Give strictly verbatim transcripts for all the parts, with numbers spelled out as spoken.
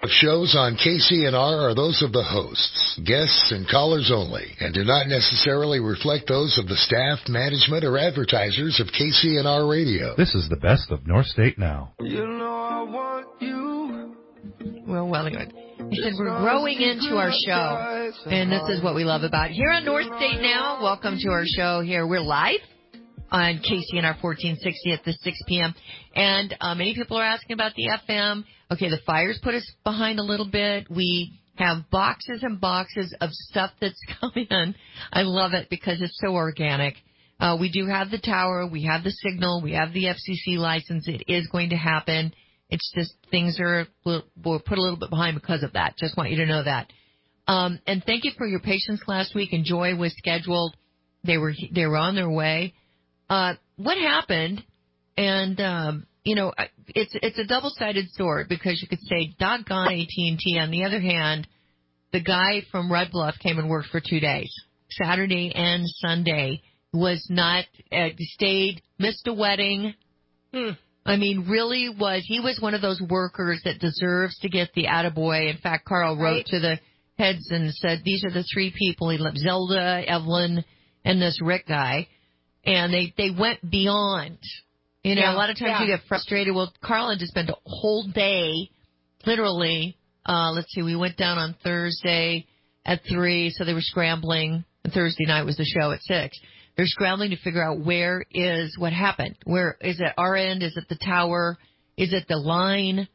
Shows on K C N R are those of the hosts, guests, and callers only, and do not necessarily reflect those of the staff, management, or advertisers of K C N R Radio. This is the best of North State Now. You know I want you. Well, well, good. I said we're growing into our show, and this is what we love about it. Here on North State Now, welcome to our show here. We're live on K C N R fourteen sixty at the six p.m. And uh, many people are asking about the F M. Okay, the fires put us behind a little bit. We have boxes and boxes of stuff that's coming in. I love it because it's so organic. Uh, we do have the tower. We have the signal. We have the F C C license. It is going to happen. It's just things are we'll, we'll put a little bit behind because of that. Just want you to know that. Um, and thank you for your patience last week. And Joy was scheduled. They were they were on their way. Uh, what happened, and, um, you know, it's it's a double-sided sword because you could say, doggone A T and T. On the other hand, the guy from Red Bluff came and worked for two days, Saturday and Sunday, was not, uh, stayed, missed a wedding. Hmm. I mean, really was, he was one of those workers that deserves to get the attaboy. In fact, Carl wrote right. to the heads and said, these are the three people. He loved Zelda, Evelyn, and this Rick guy. And they, they went beyond. You know, yeah, a lot of times yeah. you get frustrated. Well, Carl had to spend a whole day, literally, uh, let's see, we went down on Thursday at three, so they were scrambling. And Thursday night was the show at six. They're scrambling to figure out where is what happened. Where is it our end? Is it the tower? Is it the line?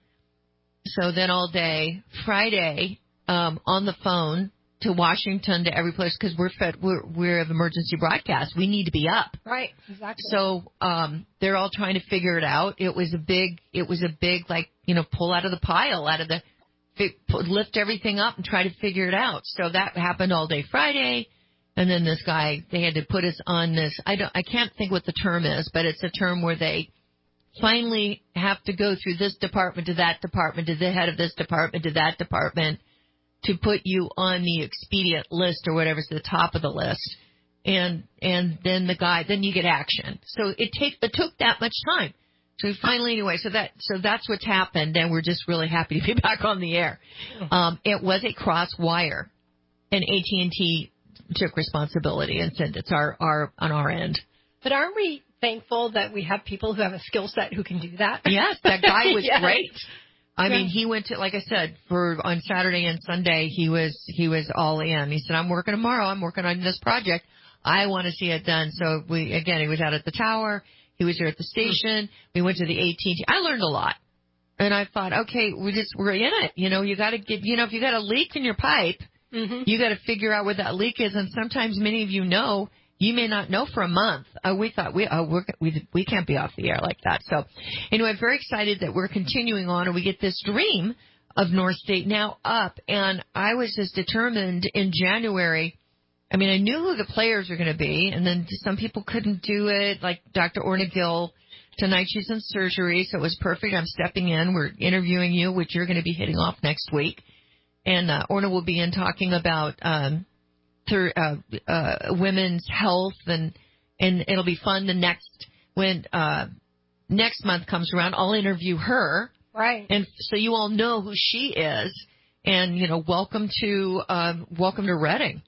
So then all day, Friday, um, on the phone to Washington, to every place, because we're fed, we're, we're of emergency broadcast. We need to be up. Right, exactly. So, um, they're all trying to figure it out. It was a big, it was a big, like, you know, pull out of the pile, out of the, lift everything up and try to figure it out. So that happened all day Friday. And then this guy, they had to put us on this, I don't, I can't think what the term is, but it's a term where they finally have to go through this department to that department, to the head of this department, to that department, to put you on the expedient list or whatever's at the top of the list. And, and then the guy, then you get action. So it take, it took that much time. So finally, anyway, so that, so that's what's happened. And we're just really happy to be back on the air. Um, it was a cross wire, and A T and T took responsibility and said it's our, our, on our end. But aren't we thankful that we have people who have a skill set who can do that? Yes, that guy was yes. great. I yeah. mean, he went to, like I said, for on Saturday and Sunday, he was he was all in. He said, I'm working tomorrow. I'm working on this project. I want to see it done. So we, again, he was out at the tower. He was here at the station. We went to the A T and T. I learned a lot. And I thought, okay, we just, we're in it. You know, you got to get, you know, if you got a leak in your pipe, mm-hmm. you got to figure out where that leak is. And sometimes many of you know, you may not know for a month. Uh, we thought we, uh, we're, we we can't be off the air like that. So anyway, I'm very excited that we're continuing on and we get this dream of North State Now up. And I was just determined in January. I mean, I knew who the players were going to be, and then some people couldn't do it, like Doctor Orna Gill. Tonight she's in surgery, so it was perfect. I'm stepping in. We're interviewing you, which you're going to be hitting off next week. And uh, Orna will be in talking about um, through, uh, uh, women's health, and and it'll be fun. The next when uh, next month comes around, I'll interview her. Right. And so you all know who she is, and you know, welcome to um, welcome to Reading.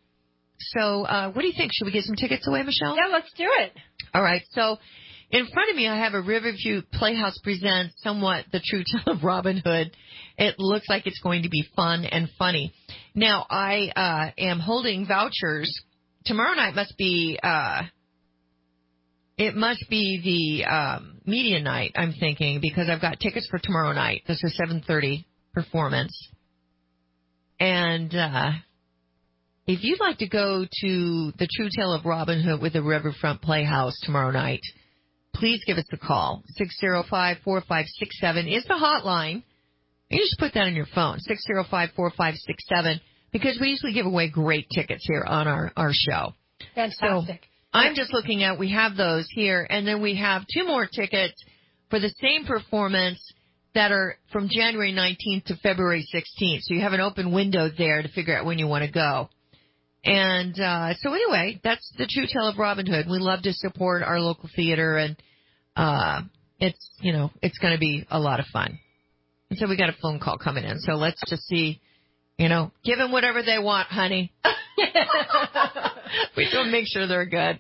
So uh, what do you think? Should we get some tickets away, Michelle? Yeah, let's do it. All right. So in front of me, I have a Riverview Playhouse Presents somewhat the True Tale of Robin Hood. It looks like it's going to be fun and funny. Now, I uh, am holding vouchers. Tomorrow night must be, uh, it must be the um, media night, I'm thinking, because I've got tickets for tomorrow night. This is seven thirty performance. And uh, if you'd like to go to the True Tale of Robin Hood with the Riverfront Playhouse tomorrow night, please give us a call. six oh five, four five six seven is the hotline. You just put that on your phone, six oh five, four five six seven, because we usually give away great tickets here on our, our show. Fantastic. So I'm just looking at, we have those here, and then we have two more tickets for the same performance that are from January nineteenth to February sixteenth. So you have an open window there to figure out when you want to go. And uh, so anyway, that's the True Tale of Robin Hood. We love to support our local theater, and uh, it's, you know, it's going to be a lot of fun. And so we got a phone call coming in. So let's just see, you know, give them whatever they want, honey. We don't make sure they're good.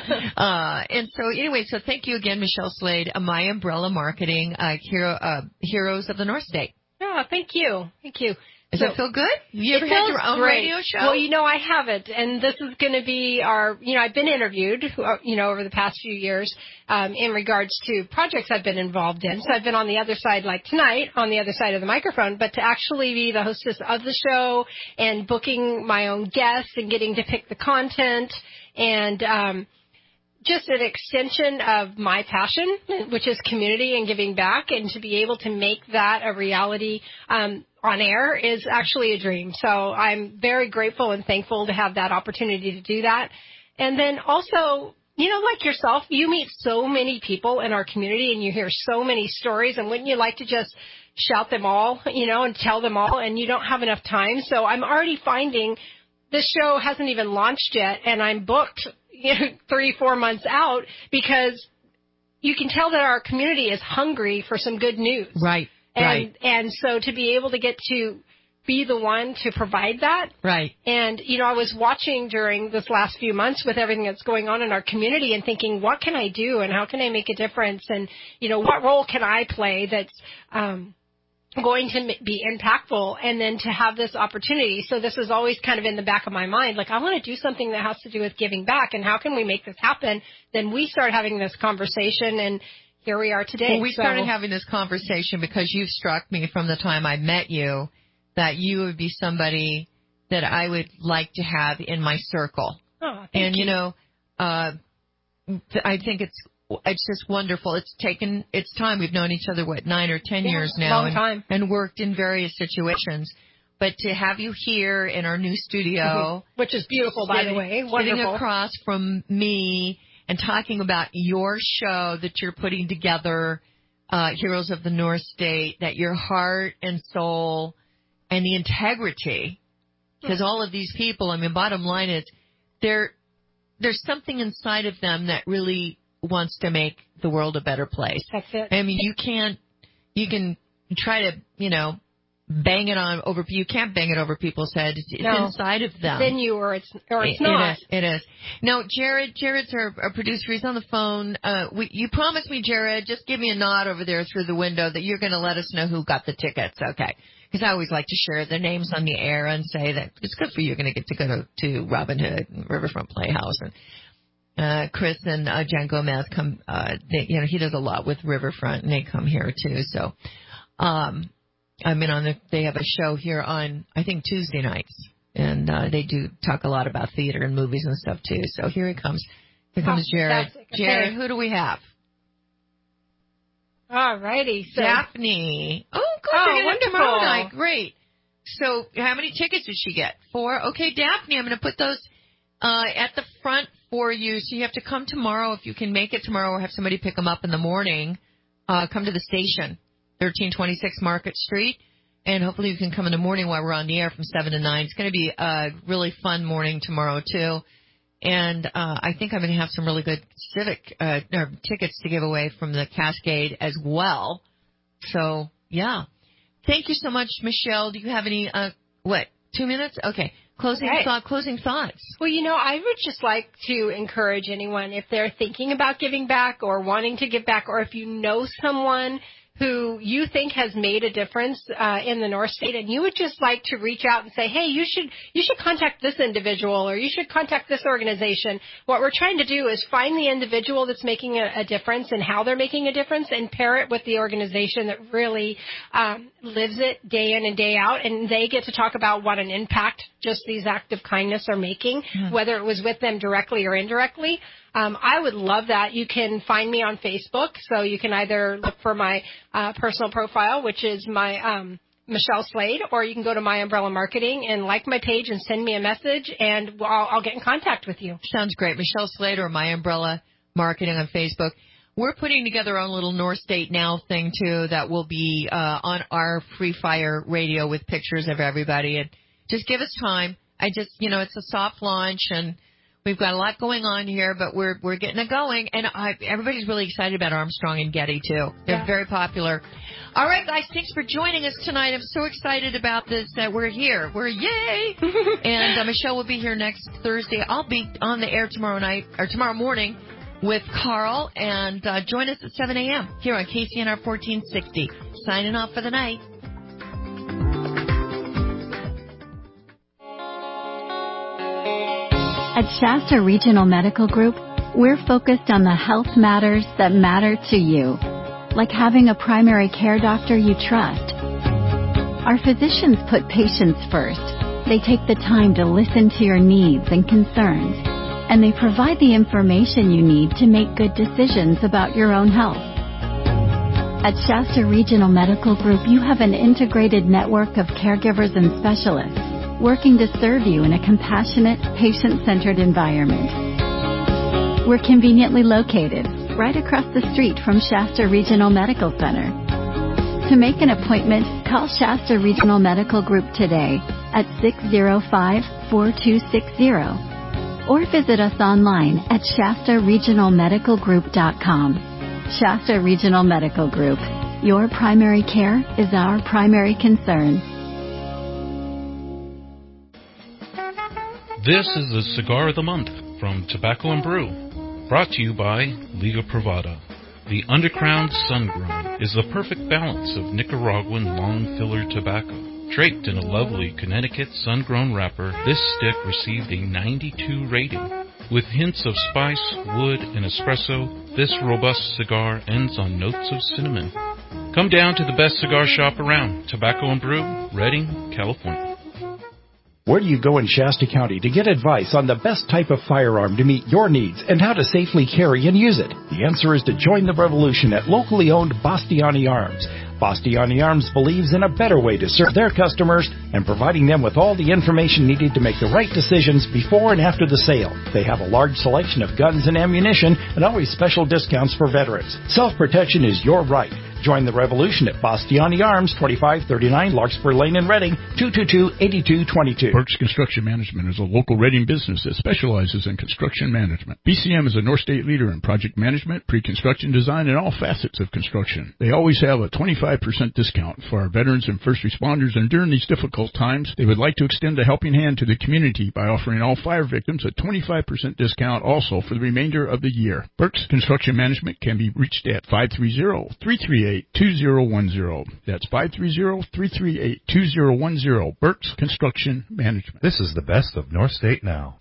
Uh, and so anyway, so thank you again, Michelle Slade, uh, My Umbrella Marketing, uh, hero, uh, Heroes of the North State. Oh, thank you. Thank you. Does So, it feel good? You ever it had feels your own great. radio show? Well, you know, I haven't, and this is going to be our, you know, I've been interviewed, uh, you know, over the past few years um, in regards to projects I've been involved in. So I've been on the other side, like tonight, on the other side of the microphone, but to actually be the hostess of the show and booking my own guests and getting to pick the content and um, just an extension of my passion, which is community and giving back, and to be able to make that a reality um, on air is actually a dream. So I'm very grateful and thankful to have that opportunity to do that. And then also, you know, like yourself, you meet so many people in our community and you hear so many stories, and wouldn't you like to just shout them all, you know, and tell them all, and you don't have enough time. So I'm already finding this show hasn't even launched yet, and I'm booked, you know, three, four months out, because you can tell that our community is hungry for some good news. Right, and, right. And so to be able to get to be the one to provide that. Right. And, you know, I was watching during this last few months with everything that's going on in our community and thinking, what can I do and how can I make a difference? And, you know, what role can I play that's um, going to be impactful, and then to have this opportunity. So this is always kind of in the back of my mind, like I want to do something that has to do with giving back, and how can we make this happen? Then we start having this conversation, and here we are today. Well, we so, started having this conversation because you've struck me from the time I met you that you would be somebody that I would like to have in my circle. Oh, thank and, you, you know, uh, I think it's It's just wonderful. It's taken its time. We've known each other, what, nine or ten yeah, years now. Long and, time. and worked in various situations. But to have you here in our new studio. Mm-hmm. Which is beautiful, by sitting, the way. Wonderful. Sitting across from me and talking about your show that you're putting together, uh, Heroes of the North State, that your heart and soul and the integrity, because all of these people, I mean, bottom line is, there, there's something inside of them that really wants to make the world a better place. That's it. I mean, you can't, you can try to, you know, bang it on over, you can't bang it over people's heads. It's no. inside of them. Then you, or it's, or it's it, not. It is. It is. Now, Jared, Jared's our, our producer. He's on the phone. Uh, we, you promised me, Jared, just give me a nod over there through the window that you're going to let us know who got the tickets. Okay. Because I always like to share their names on the air and say that it's good for you. You're going to get to go to, to Robin Hood and Riverfront Playhouse. And uh, Chris and uh, Jan Gomez come, uh, they, you know, he does a lot with Riverfront, and they come here too. So, um, I mean, on the, they have a show here on, I think, Tuesday nights. And uh, they do talk a lot about theater and movies and stuff too. So here he comes. Here comes oh, Jared. okay. Jared, who do we have? All righty. So. Daphne. Oh, good. Oh, We're wonderful. Tomorrow night. Great. So how many tickets did she get? Four? Okay, Daphne, I'm going to put those uh, at the front for you. So you have to come tomorrow if you can make it tomorrow, or have somebody pick them up in the morning. Uh, come to the station, thirteen twenty-six Market Street. And hopefully you can come in the morning while we're on the air from seven to nine. It's going to be a really fun morning tomorrow, too. And uh, I think I'm going to have some really good civic uh, or tickets to give away from the Cascade as well. So, yeah. Thank you so much, Michelle. Do you have any, uh, what, two minutes? Okay. Closing Okay. thought, closing thoughts. Well, you know, I would just like to encourage anyone, if they're thinking about giving back or wanting to give back, or if you know someone who you think has made a difference uh, in the North State, and you would just like to reach out and say, hey, you should you should contact this individual, or you should contact this organization. What we're trying to do is find the individual that's making a, a difference and how they're making a difference, and pair it with the organization that really um, lives it day in and day out, and they get to talk about what an impact just these acts of kindness are making, mm-hmm. whether it was with them directly or indirectly. Um, I would love that. You can find me on Facebook, so you can either look for my uh, personal profile, which is my um, Michelle Slade, or you can go to My Umbrella Marketing and like my page and send me a message, and I'll, I'll get in contact with you. Sounds great. Michelle Slade or My Umbrella Marketing on Facebook. We're putting together our little North State Now thing, too, that will be uh, on our Free Fire radio with pictures of everybody. And just give us time. I just, you know, it's a soft launch, and We've got a lot going on here, but we're we're getting it going, and I, everybody's really excited about Armstrong and Getty too. They're Yeah. very popular. All right, guys, thanks for joining us tonight. I'm so excited about this. That we're here. We're yay! And uh, Michelle will be here next Thursday. I'll be on the air tomorrow night or tomorrow morning with Carl, and uh, join us at seven a.m. here on K C N R fourteen sixty. Signing off for the night. At Shasta Regional Medical Group, we're focused on the health matters that matter to you, like having a primary care doctor you trust. Our physicians put patients first. They take the time to listen to your needs and concerns, and they provide the information you need to make good decisions about your own health. At Shasta Regional Medical Group, you have an integrated network of caregivers and specialists working to serve you in a compassionate, patient-centered environment. We're conveniently located right across the street from Shasta Regional Medical Center. To make an appointment, call Shasta Regional Medical Group today at six oh five, four two six zero or visit us online at shasta regional medical group dot com. Shasta Regional Medical Group. Your primary care is our primary concern. This is the Cigar of the Month from Tobacco and Brew, brought to you by Liga Privada. The Undercrowned Sun-Grown is the perfect balance of Nicaraguan long filler tobacco. Draped in a lovely Connecticut sun-grown wrapper, this stick received a ninety-two rating. With hints of spice, wood, and espresso, this robust cigar ends on notes of cinnamon. Come down to the best cigar shop around, Tobacco and Brew, Redding, California. Where do you go in Shasta County to get advice on the best type of firearm to meet your needs and how to safely carry and use it? The answer is to join the revolution at locally owned Bastiani Arms. Bastiani Arms believes in a better way to serve their customers and providing them with all the information needed to make the right decisions before and after the sale. They have a large selection of guns and ammunition and always special discounts for veterans. Self-protection is your right. Join the revolution at Bastiani Arms, twenty-five thirty-nine Larkspur Lane in Reading, two two two, eight two two two. Burke's Construction Management is a local Reading business that specializes in construction management. B C M is a North State leader in project management, pre-construction design, and all facets of construction. They always have a twenty-five percent discount for our veterans and first responders, and during these difficult times, they would like to extend a helping hand to the community by offering all fire victims a twenty-five percent discount also for the remainder of the year. Burke's Construction Management can be reached at five three zero, three three eight, two zero one zero. That's five three zero, three three eight, two zero one zero. Burke's Construction Management. This is the best of North State Now.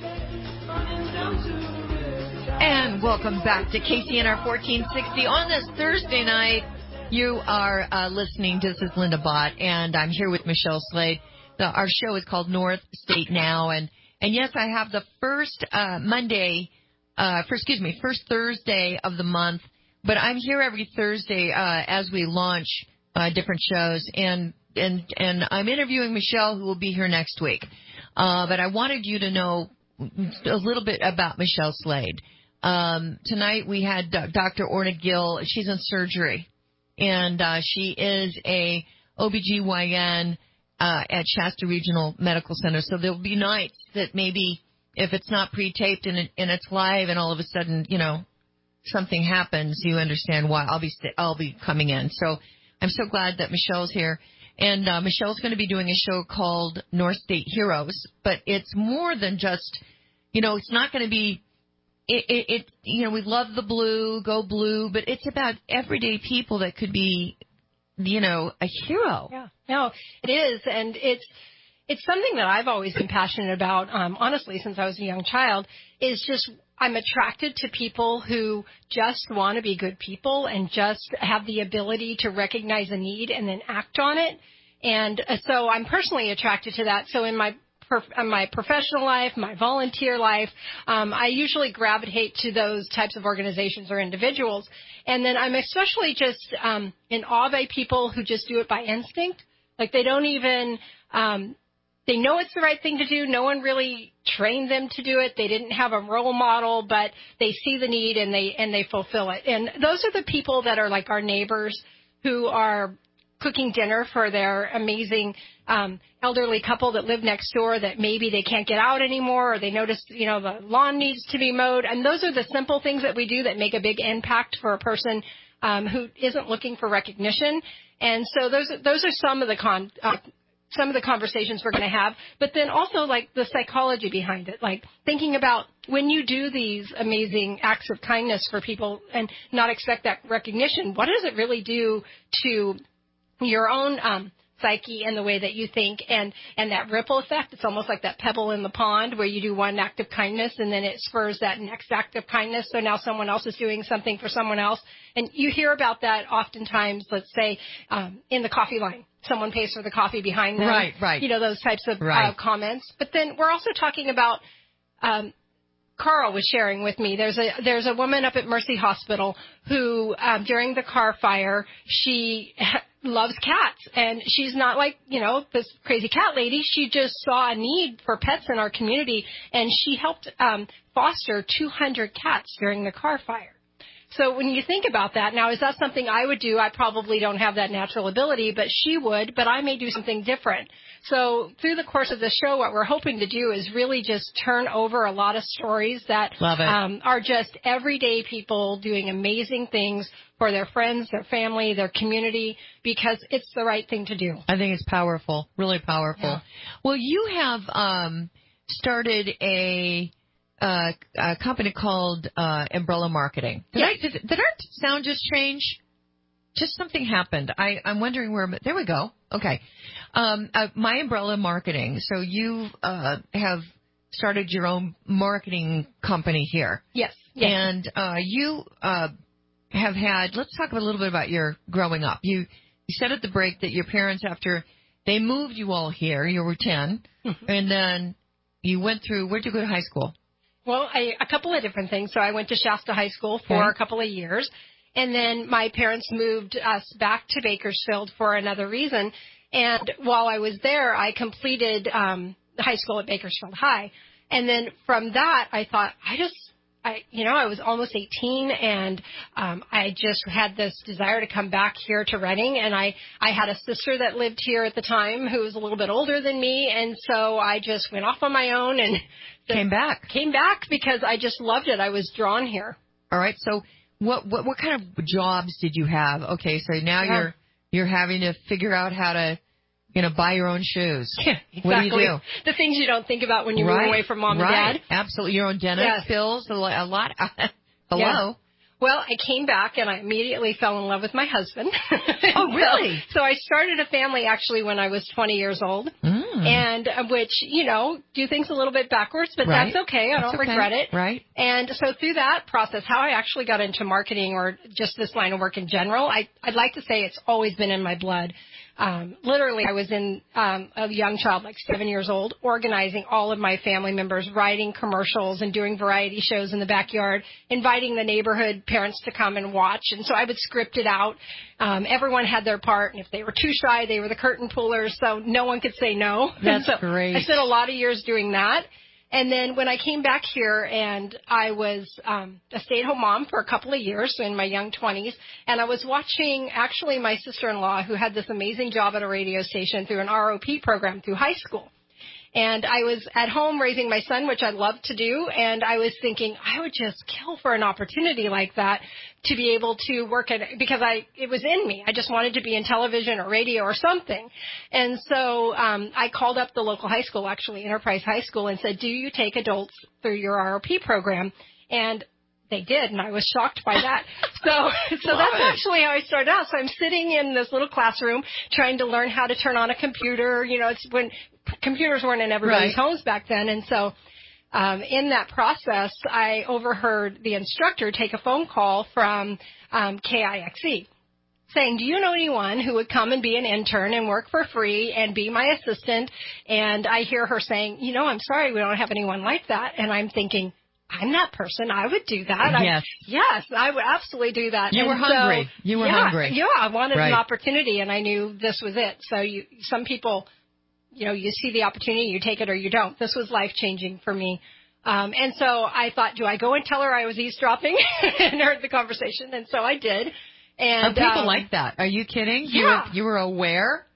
And welcome back to K C N R fourteen sixty. On this Thursday night, you are uh, listening. This is Linda Bott, and I'm here with Michelle Slade. The, our show is called North State Now, and, and yes, I have the first uh, Monday, uh, for, excuse me, first Thursday of the month. But I'm here every Thursday uh, as we launch uh, different shows, and and and I'm interviewing Michelle, who will be here next week. Uh, but I wanted you to know a little bit about Michelle Slade. Um, tonight we had uh, Doctor Orna Gill. She's in surgery, and uh, she is a O B G Y N uh, at Shasta Regional Medical Center. So there'll be nights that maybe if it's not pre-taped and, it, and it's live, and all of a sudden, you know, something happens, you understand why. I'll be st- I'll be coming in. So I'm so glad that Michelle's here. And uh, Michelle's going to be doing a show called North State Heroes, but it's more than just, you know, it's not going to be, it, it, it, you know, we love the blue, go blue, but it's about everyday people that could be, you know, a hero. Yeah, no, it is. And it's, it's something that I've always been passionate about, um, honestly, since I was a young child, is just I'm attracted to people who just want to be good people and just have the ability to recognize a need and then act on it. And uh, so I'm personally attracted to that. So in my in my professional life, my volunteer life, um, I usually gravitate to those types of organizations or individuals. And then I'm especially just um, in awe by people who just do it by instinct. Like they don't even um, they know it's the right thing to do. No one really trained them to do it. They didn't have a role model, but they see the need and they and they fulfill it. And those are the people that are like our neighbors who are cooking dinner for their amazing um, elderly couple that live next door that maybe they can't get out anymore, or they notice, you know, the lawn needs to be mowed. And those are the simple things that we do that make a big impact for a person um, who isn't looking for recognition. And so those those are some of the con. Uh, some of the conversations we're going to have, but then also like the psychology behind it, like thinking about when you do these amazing acts of kindness for people and not expect that recognition, what does it really do to your own um, psyche and the way that you think, and, and that ripple effect? It's almost like that pebble in the pond where you do one act of kindness and then it spurs that next act of kindness. So now someone else is doing something for someone else. And you hear about that oftentimes, let's say, um, in the coffee line. Someone pays for the coffee behind them. Right, right. You know, those types of right. uh, comments. But then we're also talking about, um, Carl was sharing with me, there's a, there's a woman up at Mercy Hospital who, um, during the car fire, she ha- loves cats. And she's not like, you know, this crazy cat lady. She just saw a need for pets in our community. And she helped, um, foster two hundred cats during the car fire. So when you think about that, now, is that something I would do? I probably don't have that natural ability, but she would, but I may do something different. So through the course of the show, what we're hoping to do is really just turn over a lot of stories that um, are just everyday people doing amazing things for their friends, their family, their community, because it's the right thing to do. I think it's powerful, really powerful. Yeah. Well, you have um, started a... Uh, a company called uh, Umbrella Marketing. Did, yes. I, did, did our sound just change? Just something happened. I, I'm wondering where. There we go. Okay. Um, uh, My Umbrella Marketing. So you uh, have started your own marketing company here. Yes. yes. And uh, you uh, have had. Let's talk a little bit about your growing up. You you said at the break that your parents, after they moved you all here, you were ten, mm-hmm. and then you went through. Where'd you go to high school? Well, I, a couple of different things. So I went to Shasta High School for okay. a couple of years, and then my parents moved us back to Bakersfield for another reason. And while I was there, I completed um, high school at Bakersfield High. And then from that, I thought, I just, I, you know, I was almost eighteen, and um, I just had this desire to come back here to Reading. And I, I had a sister that lived here at the time who was a little bit older than me, and so I just went off on my own and came back. Came back because I just loved it. I was drawn here. All right. So what what what kind of jobs did you have? Okay, so now yeah. you're you're having to figure out how to, you know, buy your own shoes. Yeah, exactly. What do you do? The things you don't think about when you right. move away from mom right. and dad. Absolutely. Your own dentist yes. bills, a lot. Hello. Yeah. Well, I came back and I immediately fell in love with my husband. Oh, really? so, so I started a family actually when I was twenty years old, mm. and uh, which, you know, do things a little bit backwards, but right. that's okay. I that's don't okay. regret it. Right. And so through that process, how I actually got into marketing or just this line of work in general, I, I'd like to say it's always been in my blood. Um, literally, I was in um, a young child, like seven years old, organizing all of my family members, writing commercials and doing variety shows in the backyard, inviting the neighborhood parents to come and watch. And so I would script it out. Um, everyone had their part, and if they were too shy, they were the curtain pullers, so no one could say no. That's so great. I spent a lot of years doing that. And then when I came back here, and I was um, a stay-at-home mom for a couple of years in my young twenties, and I was watching actually my sister-in-law who had this amazing job at a radio station through an R O P program through high school. And I was at home raising my son, which I love to do, and I was thinking I would just kill for an opportunity like that to be able to work at, because I, it was in me. I just wanted to be in television or radio or something. And so um, I called up the local high school, actually Enterprise High School, and said, do you take adults through your R O P program? And they did, and I was shocked by that. So, so that's it. actually how I started out. So I'm sitting in this little classroom trying to learn how to turn on a computer. You know, it's when computers weren't in everybody's right. homes back then. And so um, in that process, I overheard the instructor take a phone call from um, K I X E saying, do you know anyone who would come and be an intern and work for free and be my assistant? And I hear her saying, you know, I'm sorry, we don't have anyone like that. And I'm thinking, I'm that person. I would do that. Yes. I, yes, I would absolutely do that. You and were hungry. So, you were yeah, hungry. Yeah, I wanted right. an opportunity, and I knew this was it. So you, some people, you know, you see the opportunity, you take it or you don't. This was life-changing for me. Um, and so I thought, do I go and tell her I was eavesdropping and heard the conversation? And so I did. And Are people um, like that? Are you kidding? Yeah. You were, you were aware?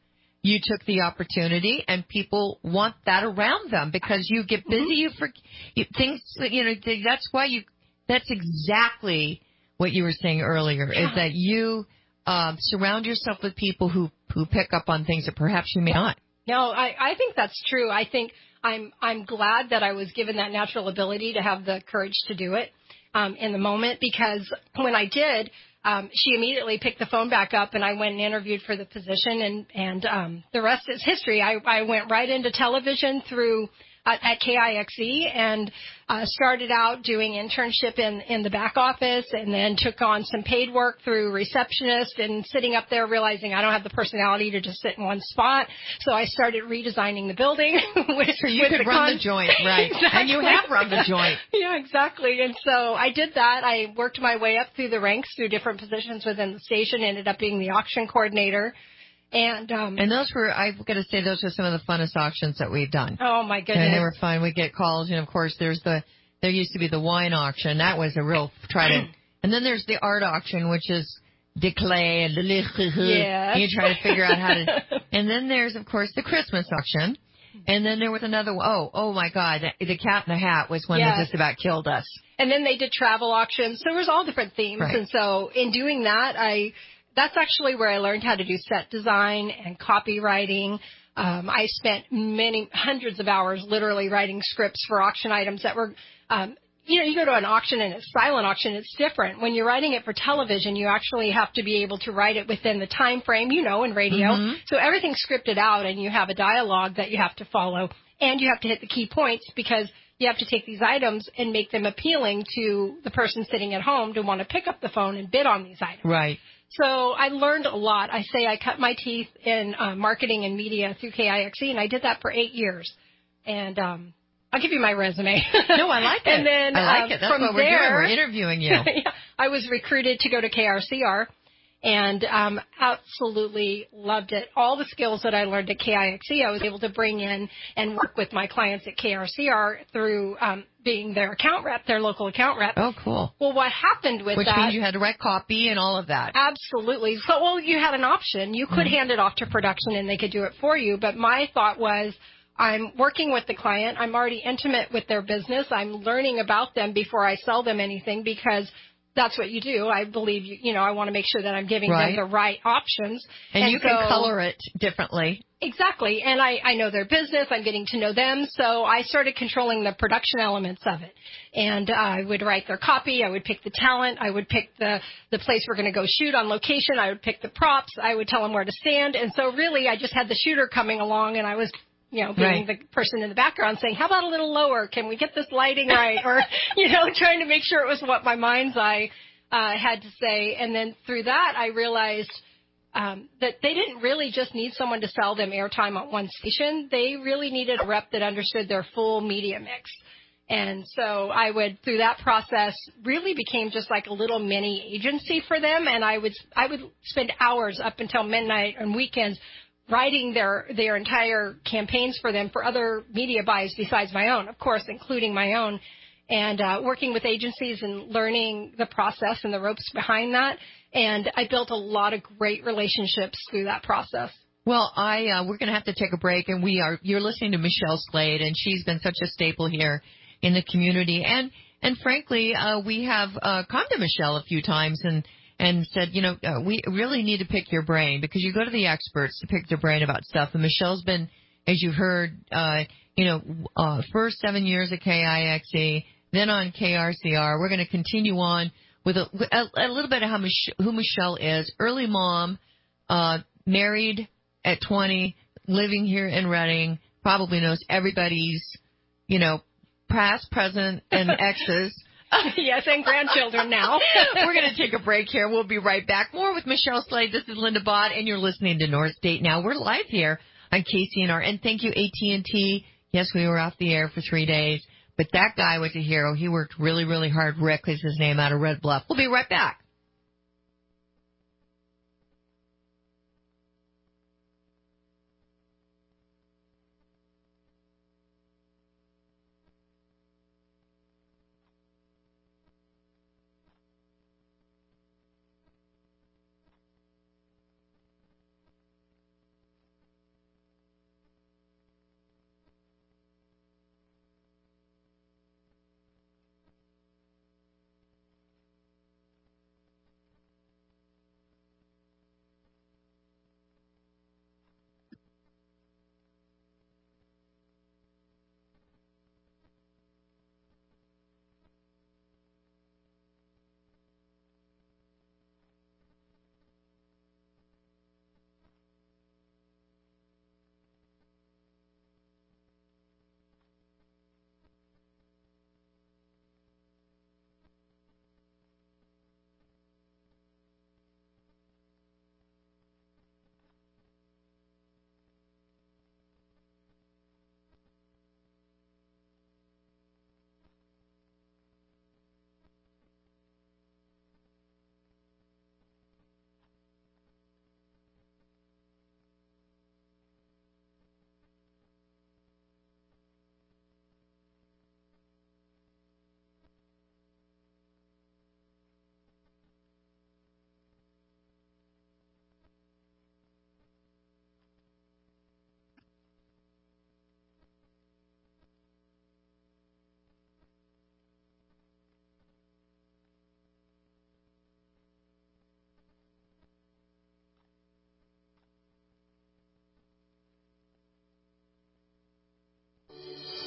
you took the opportunity, and people want that around them because you get busy. Mm-hmm. You for you, things. You know, that's why you. That's exactly what you were saying earlier. Yeah. Is that you um, surround yourself with people who who pick up on things that perhaps you may not. No, I, I think that's true. I think I'm I'm glad that I was given that natural ability to have the courage to do it um, in the moment, because when I did. Um, she immediately picked the phone back up, and I went and interviewed for the position, and, and um, the rest is history. I, I went right into television through uh, at K I X E and uh, started out doing internship in, in the back office, and then took on some paid work through receptionist, and sitting up there realizing I don't have the personality to just sit in one spot. So I started redesigning the building. with, so you with could the run con- the joint, right? Exactly. And you have run the joint. Yeah, exactly. And so I did that. I worked my way up through the ranks through different positions within the station, ended up being the auction coordinator. And um, and those were, I've got to say, those were some of the funnest auctions that we've done. Oh, my goodness. And they were fun. We get calls, and, of course, there's the, there used to be the wine auction. That was a real try to, and then there's the art auction, which is declay and yes. you try to figure out how to, and then there's, of course, the Christmas auction. And then there was another, oh, oh, my God, the, the Cat in the Hat was one yes. that just about killed us. And then they did travel auctions. So there was all different themes. Right. And so in doing that, I, that's actually where I learned how to do set design and copywriting. Um, I spent many hundreds of hours literally writing scripts for auction items that were, um, you know, you go to an auction and it's silent auction, it's different. When you're writing it for television, you actually have to be able to write it within the time frame, you know, in radio. Mm-hmm. So everything's scripted out, and you have a dialogue that you have to follow, and you have to hit the key points, because you have to take these items and make them appealing to the person sitting at home to want to pick up the phone and bid on these items. Right. So I learned a lot. I say I cut my teeth in uh, marketing and media through K I X E, and I did that for eight years. And um, I'll give you my resume. No, I like it. And then I like um, it. That's from what we're there, doing. We're interviewing you. Yeah, I was recruited to go to K R C R, and um, absolutely loved it. All the skills that I learned at K I X E, I was able to bring in and work with my clients at K R C R through um, being their account rep, their local account rep. Oh, cool. Well, what happened with Which that... Which means you had to write copy and all of that. Absolutely. So, well, you had an option. You could mm-hmm. hand it off to production and they could do it for you. But my thought was, I'm working with the client. I'm already intimate with their business. I'm learning about them before I sell them anything, because that's what you do. I believe, you, you know, I want to make sure that I'm giving right. them the right options. And, and you so, can color it differently. Exactly. And I, I know their business. I'm getting to know them. So I started controlling the production elements of it. And uh, I would write their copy. I would pick the talent. I would pick the, the place we're going to go shoot on location. I would pick the props. I would tell them where to stand. And so really I just had the shooter coming along, and I was, you know, being right. the person in the background saying, how about a little lower? Can we get this lighting right? Or, you know, trying to make sure it was what my mind's eye uh, had to say. And then through that, I realized um, that they didn't really just need someone to sell them airtime on one station. They really needed a rep that understood their full media mix. And so I would, through that process, really became just like a little mini agency for them. And I would, I would spend hours up until midnight on weekends writing their, their entire campaigns for them for other media buys besides my own, of course, including my own, and uh, working with agencies and learning the process and the ropes behind that. And I built a lot of great relationships through that process. Well, I uh, we're going to have to take a break, and we are. You're listening to Michelle Slade, and she's been such a staple here in the community. And and frankly, uh, we have uh, come to Michelle a few times and. and said, you know, uh, we really need to pick your brain, because you go to the experts to pick their brain about stuff. And Michelle's been, as you've heard, uh, you know, uh, first seven years at K I X E, then on K R C R. We're going to continue on with a, a, a little bit of how Mich- who Michelle is. Early mom, uh, married at twenty, living here in Redding, probably knows everybody's, you know, past, present, and exes. Yes, and grandchildren now. We're going to take a break here. We'll be right back. More with Michelle Slade. This is Linda Bott, and you're listening to North State Now. We're live here on K C N R. And thank you, A T and T. Yes, we were off the air for three days, but that guy was a hero. He worked really, really hard. Rick is his name, out of Red Bluff. We'll be right back.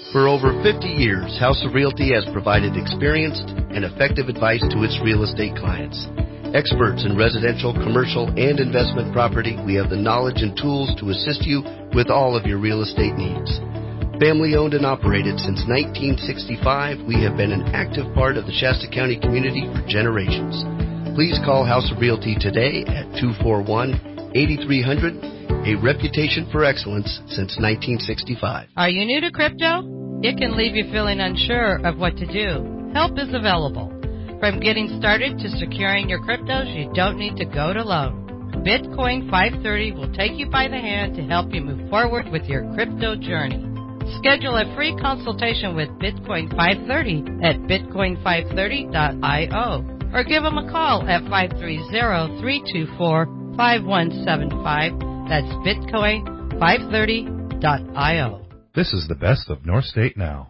For over fifty years, House of Realty has provided experienced and effective advice to its real estate clients. Experts in residential, commercial, and investment property, we have the knowledge and tools to assist you with all of your real estate needs. Family owned and operated since nineteen sixty-five, we have been an active part of the Shasta County community for generations. Please call House of Realty today at two four one, eight three zero zero, a reputation for excellence since nineteen sixty-five. Are you new to crypto? It can leave you feeling unsure of what to do. Help is available. From getting started to securing your cryptos, you don't need to go it alone. Bitcoin five thirty will take you by the hand to help you move forward with your crypto journey. Schedule a free consultation with Bitcoin five thirty at bitcoin five thirty dot io or give them a call at five three zero, three two four, five one seven five. That's bitcoin five thirty dot io. This is the best of North State Now.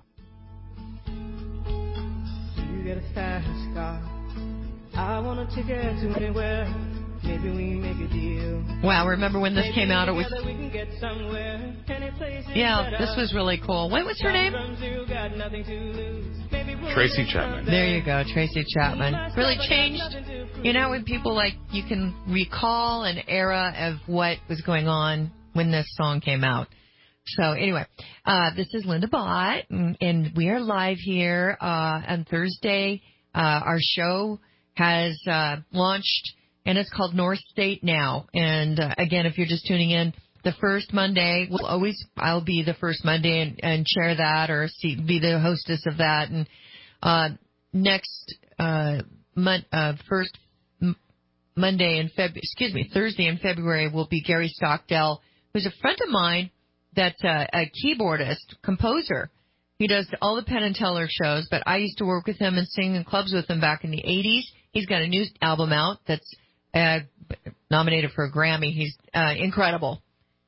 You get a fast car. I want to take it to anywhere. Maybe we make a deal. Wow, remember when this came out? It was, yeah, this was really cool. What was her name? Tracy Chapman. There you go, Tracy Chapman. Really changed, you know, when people like, you can recall an era of what was going on when this song came out. So anyway, uh, this is Linda Bott, and, and we are live here uh, on Thursday. Uh, our show has uh, launched, and it's called North State Now. And uh, again, if you're just tuning in, the first Monday, we'll always, I'll be the first Monday and, and chair that, or see, be the hostess of that. And uh, next uh, mon- uh, first m- Monday in February, excuse me, Thursday in February will be Gary Stockdale, who's a friend of mine. That's a, a keyboardist, composer. He does all the Penn and Teller shows, but I used to work with him and sing in clubs with him back in the eighties. He's got a new album out that's uh, nominated for a Grammy. He's uh, incredible.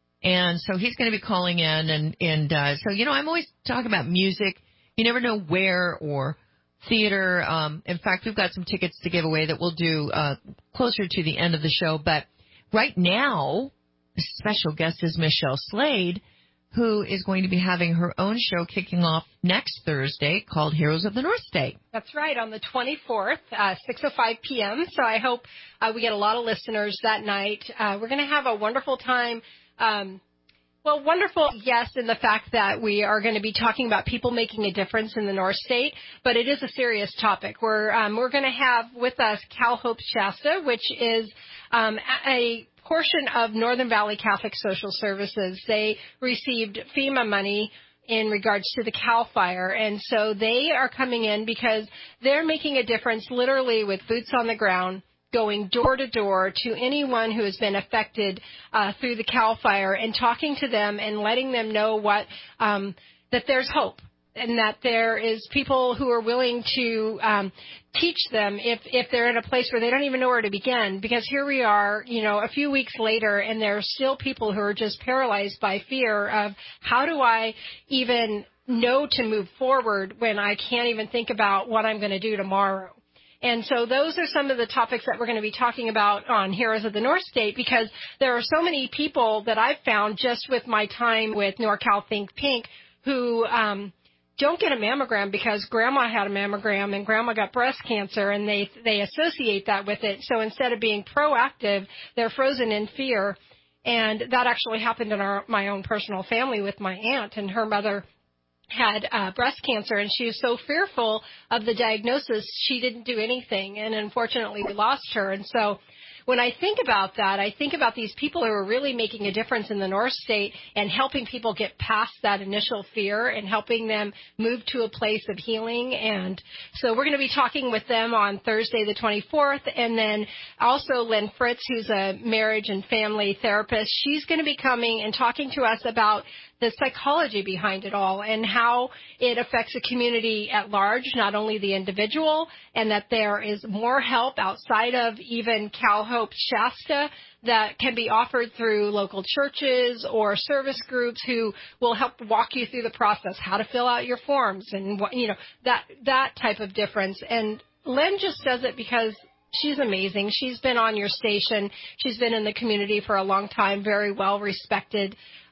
And so he's going to be calling in. And, and uh, so, you know, I'm always talking about music. You never know where or theater. Um, in fact, we've got some tickets to give away that we'll do uh, closer to the end of the show. But right now, a special guest is Michelle Slade, who is going to be having her own show kicking off next Thursday called Heroes of the North State. That's right, on the twenty-fourth, uh, six oh five p.m. So I hope uh, we get a lot of listeners that night. Uh, we're going to have a wonderful time. Um, well, wonderful, yes, in the fact that we are going to be talking about people making a difference in the North State, but it is a serious topic. We're, um, we're going to have with us Cal Hope Shasta, which is um, a portion of Northern Valley Catholic Social Services. They received FEMA money in regards to the Cal Fire, and so they are coming in because they're making a difference literally with boots on the ground, going door to door to anyone who has been affected uh, through the Cal Fire and talking to them and letting them know what um, that there's hope and that there is people who are willing to um, teach them if, if they're in a place where they don't even know where to begin. Because here we are, you know, a few weeks later, and there are still people who are just paralyzed by fear of how do I even know to move forward when I can't even think about what I'm going to do tomorrow. And so those are some of the topics that we're going to be talking about on Heroes of the North State, because there are so many people that I've found just with my time with NorCal Think Pink who um, don't get a mammogram because grandma had a mammogram and grandma got breast cancer, and they they associate that with it. So instead of being proactive, they're frozen in fear. And that actually happened in our, my own personal family with my aunt, and her mother had uh, breast cancer, and she was so fearful of the diagnosis, she didn't do anything, and unfortunately we lost her. And so when I think about that, I think about these people who are really making a difference in the North State and helping people get past that initial fear and helping them move to a place of healing. And so we're going to be talking with them on Thursday the twenty-fourth. And then also Lynn Fritz, who's a marriage and family therapist, she's going to be coming and talking to us about the psychology behind it all and how it affects the community at large, not only the individual, and that there is more help outside of even Cal Hope Shasta that can be offered through local churches or service groups who will help walk you through the process, how to fill out your forms and what, you know, that, that type of difference. And Lynn just does it because she's amazing. She's been on your station. She's been in the community for a long time, very well respected.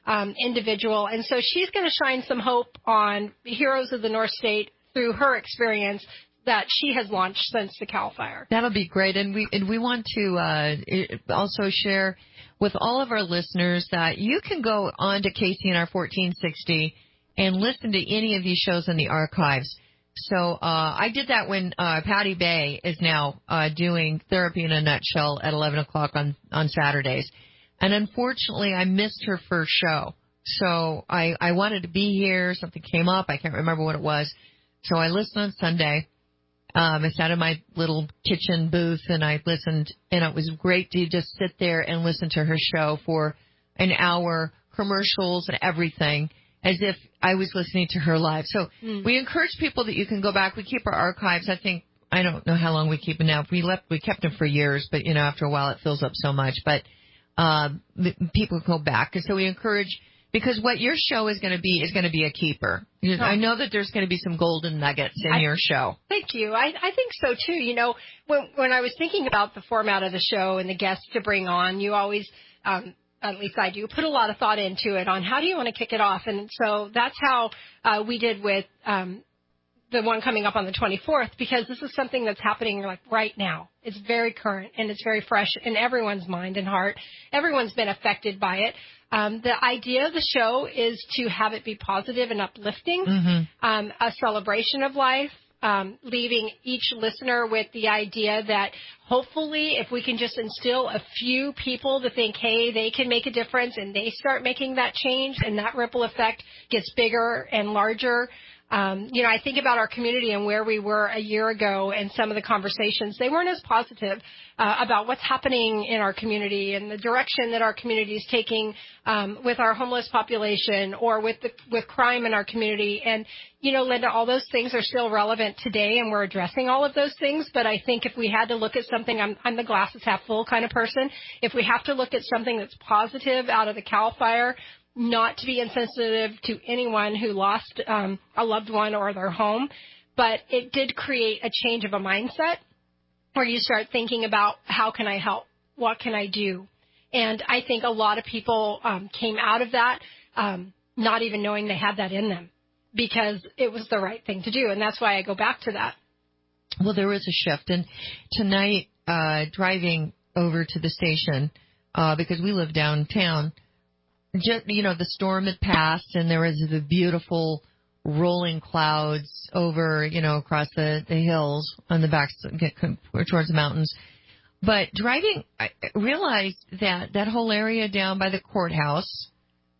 um, individual. And so she's going to shine some hope on Heroes of the North State through her experience that she has launched since the Cal Fire. That'll be great. And we, and we want to uh, also share with all of our listeners that you can go on to K C N R fourteen sixty and listen to any of these shows in the archives. So uh, I did that when uh, Patty Bay is now uh, doing Therapy in a Nutshell at eleven o'clock on, on Saturdays. And unfortunately, I missed her first show. So I, I wanted to be here. Something came up. I can't remember what it was. So I listened on Sunday. Um, I sat in my little kitchen booth and I listened, and it was great to just sit there and listen to her show for an hour, commercials and everything, as if I was listening to her live. So mm. we encourage people that you can go back. We keep our archives. I think, I don't know how long we keep them now. We left, we kept them for years, but you know, after a while it fills up so much. But um, people go back, and so we encourage. Because what your show is going to be is going to be a keeper. Oh. I know that there's going to be some golden nuggets in I, your show. Thank you. I, I think so, too. You know, when, when I was thinking about the format of the show and the guests to bring on, you always, um, at least I do, put a lot of thought into it on how do you want to kick it off. And so that's how uh, we did with um, the one coming up on the twenty-fourth, because this is something that's happening like right now. It's very current and it's very fresh in everyone's mind and heart. Everyone's been affected by it. Um, the idea of the show is to have it be positive and uplifting, mm-hmm. um, a celebration of life, um, leaving each listener with the idea that hopefully if we can just instill a few people to think, hey, they can make a difference, and they start making that change, and that ripple effect gets bigger and larger. Um, you know, I think about our community and where we were a year ago and some of the conversations. They weren't as positive uh, about what's happening in our community and the direction that our community is taking um, with our homeless population or with the, with crime in our community. And, you know, Linda, all those things are still relevant today, and we're addressing all of those things. But I think if we had to look at something, I'm, I'm the glasses half full kind of person. If we have to look at something that's positive out of the Cal Fire, not to be insensitive to anyone who lost um, a loved one or their home, but it did create a change of a mindset where you start thinking about how can I help? What can I do? And I think a lot of people um, came out of that um, not even knowing they had that in them, because it was the right thing to do. And that's why I go back to that. Well, there was a shift. And tonight, uh, driving over to the station, uh, because we live downtown, just, you know, the storm had passed and there was the beautiful rolling clouds over, you know, across the, the hills on the back towards the mountains. But driving, I realized that that whole area down by the courthouse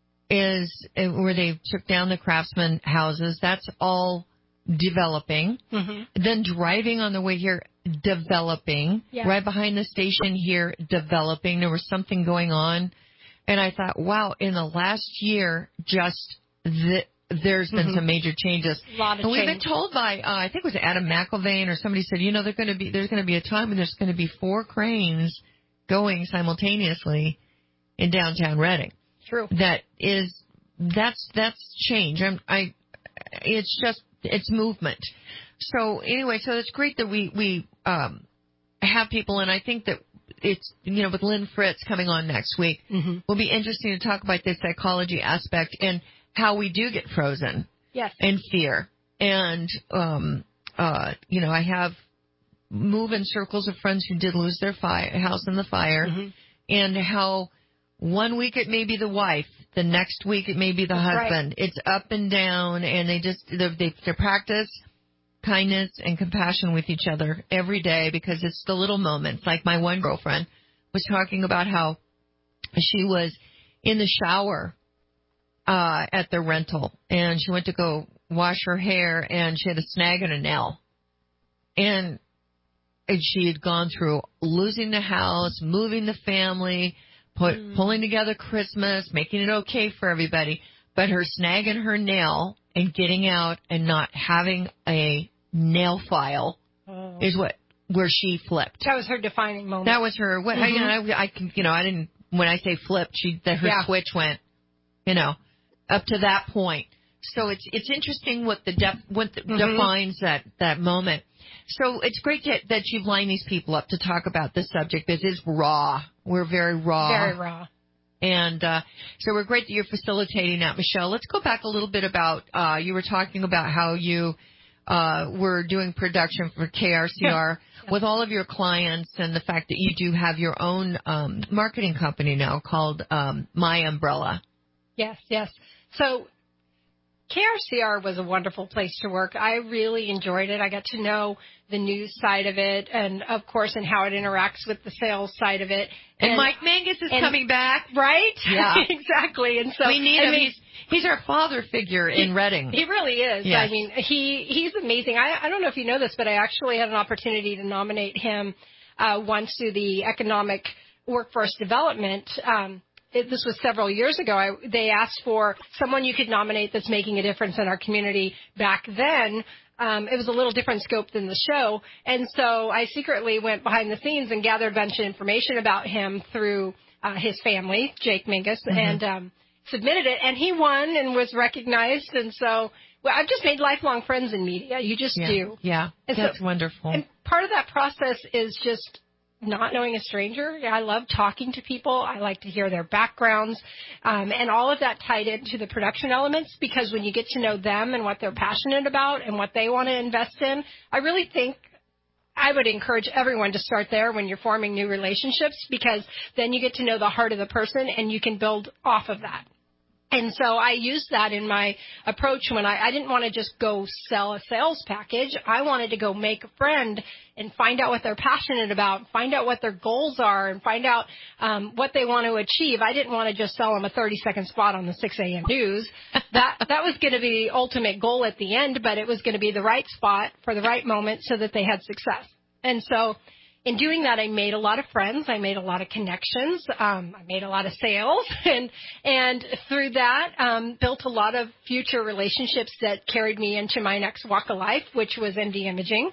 is where they took down the Craftsman houses. That's all developing. Mm-hmm. Then driving on the way here, developing. Yeah. Right behind the station here, developing. There was something going on. And I thought, wow, in the last year, just the, there's been mm-hmm. some major changes. A lot of and we've change. been told by, uh, I think it was Adam McElvain or somebody said, you know, there's going to be there's going to be a time when there's going to be four cranes going simultaneously in downtown Reading. True. That is, that's that's change. I'm, I, it's just it's movement. So anyway, so it's great that we we um, have people, and I think that. It's, you know, with Lynn Fritz coming on next week, mm-hmm. will be interesting to talk about the psychology aspect and how we do get frozen. Yes. And fear. And, um, uh, you know, I have moving circles of friends who did lose their fire, house in the fire, mm-hmm. and how one week it may be the wife, the next week it may be the That's husband. Right. It's up and down, and they just, they, they practice kindness and compassion with each other every day, because it's the little moments. Like my one girlfriend was talking about how she was in the shower uh, at the rental, and she went to go wash her hair, and she had a snag in a nail. And, and she had gone through losing the house, moving the family, put, mm. pulling together Christmas, making it okay for everybody. But her snag in her nail and getting out and not having a nail file oh. is what where she flipped. That was her defining moment. That was her. What, mm-hmm. I, you know, I, I can, you know, I didn't. When I say flipped, she that her yeah. switch went, you know, up to that point. So it's it's interesting what the def, what the, mm-hmm. defines that that moment. So it's great to, that you've lined these people up to talk about this subject. This is raw. We're very raw. Very raw. And uh, so we're great that you're facilitating that, Michelle. Let's go back a little bit about, uh, you were talking about how you uh, were doing production for K R C R yeah. with all of your clients, and the fact that you do have your own um, marketing company now called um, My Umbrella. Yes, yes. So K R C R was a wonderful place to work. I really enjoyed it. I got to know the news side of it, and of course, and how it interacts with the sales side of it. And, and Mike Mangus is and, coming back, right? Yeah, exactly. And so we need I him. Mean, he's, he's our father figure in he, Reading. He really is. Yes. I mean, he he's amazing. I I don't know if you know this, but I actually had an opportunity to nominate him uh, once through the Economic Workforce Development. Um, It, this was several years ago. I, they asked for someone you could nominate that's making a difference in our community. Back then, um, it was a little different scope than the show. And so I secretly went behind the scenes and gathered a bunch of information about him through uh, his family, Jake Mingus, mm-hmm. and um, submitted it. And he won and was recognized. And so well, I've just made lifelong friends in media. You just yeah. do. Yeah, and that's so, wonderful. And part of that process is just not knowing a stranger. I love talking to people. I like to hear their backgrounds, um, and all of that tied into the production elements, because when you get to know them and what they're passionate about and what they want to invest in, I really think I would encourage everyone to start there when you're forming new relationships, because then you get to know the heart of the person and you can build off of that. And so I used that in my approach when I, I didn't want to just go sell a sales package. I wanted to go make a friend and find out what they're passionate about, find out what their goals are, and find out um, what they want to achieve. I didn't want to just sell them a thirty-second spot on the six a.m. news. That that was going to be the ultimate goal at the end, but it was going to be the right spot for the right moment so that they had success. And so in doing that, I made a lot of friends. I made a lot of connections. Um, I made a lot of sales, and and through that, um, built a lot of future relationships that carried me into my next walk of life, which was M D Imaging.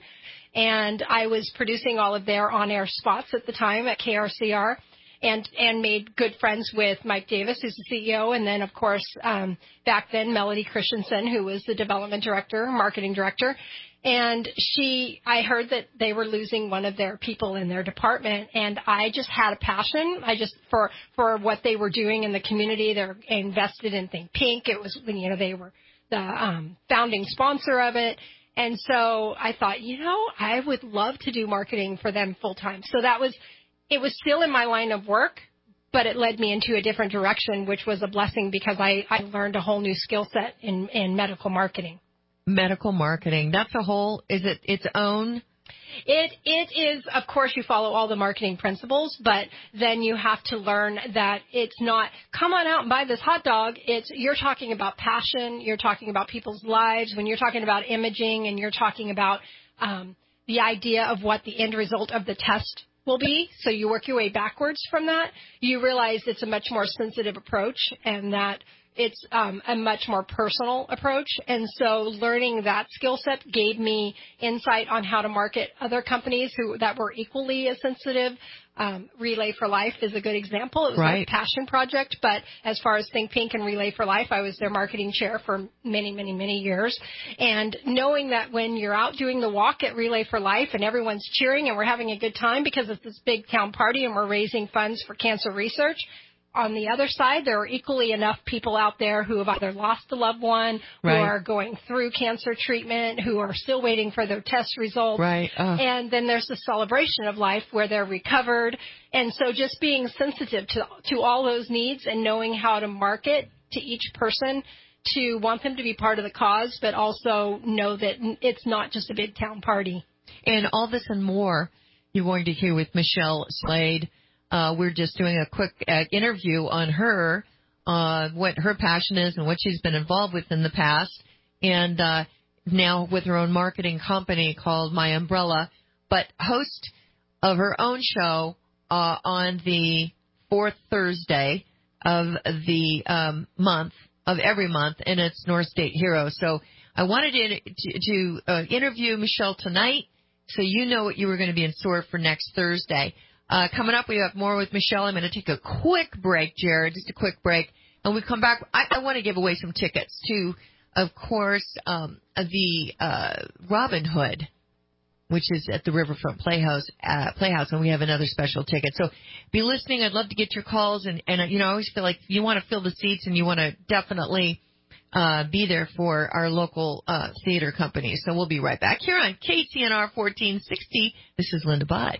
And I was producing all of their on-air spots at the time at K R C R, and and made good friends with Mike Davis, who's the C E O, and then of course um, back then Melody Christensen, who was the development director, marketing director. And she, I heard that they were losing one of their people in their department, and I just had a passion. I just, for, for what they were doing in the community. They're invested in Think Pink. It was, you know, they were the um, founding sponsor of it. And so I thought, you know, I would love to do marketing for them full time. So that was, it was still in my line of work, but it led me into a different direction, which was a blessing because I, I learned a whole new skill set in, in medical marketing. Medical marketing. That's a whole, is it its own? It It is, of course, you follow all the marketing principles, but then you have to learn that it's not, come on out and buy this hot dog. It's, you're talking about passion. You're talking about people's lives. When you're talking about imaging and you're talking about um, the idea of what the end result of the test will be, so you work your way backwards from that, you realize it's a much more sensitive approach and that it's um, a much more personal approach. And so learning that skill set gave me insight on how to market other companies who that were equally as sensitive. Um, Relay for Life is a good example. It was right. a passion project, but as far as Think Pink and Relay for Life, I was their marketing chair for many, many, many years. And knowing that when you're out doing the walk at Relay for Life and everyone's cheering and we're having a good time because it's this big town party and we're raising funds for cancer research, on the other side, there are equally enough people out there who have either lost a loved one, right. who are going through cancer treatment, who are still waiting for their test results. Right. Uh. And then there's the celebration of life where they're recovered. And so just being sensitive to, to all those needs and knowing how to market to each person to want them to be part of the cause, but also know that it's not just a big town party. And all this and more you're going to hear with Michelle Slade. Uh, we're just doing a quick uh, interview on her, uh, what her passion is and what she's been involved with in the past, and uh, now with her own marketing company called My Umbrella, but host of her own show uh, on the fourth Thursday of the um, month, of every month, and it's North State Heroes. So I wanted to, to, to uh, interview Michelle tonight so you know what you were going to be in store for next Thursday. Uh, coming up, we have more with Michelle. I'm going to take a quick break, Jared, just a quick break. And we come back. I, I want to give away some tickets to, of course, um, the uh, Robin Hood which is at the Riverfront Playhouse, uh, Playhouse, and we have another special ticket. So be listening. I'd love to get your calls, and, and you know, I always feel like you want to fill the seats, and you want to definitely uh, be there for our local uh, theater company. So we'll be right back here on K C N R fourteen sixty. This is Linda Bott.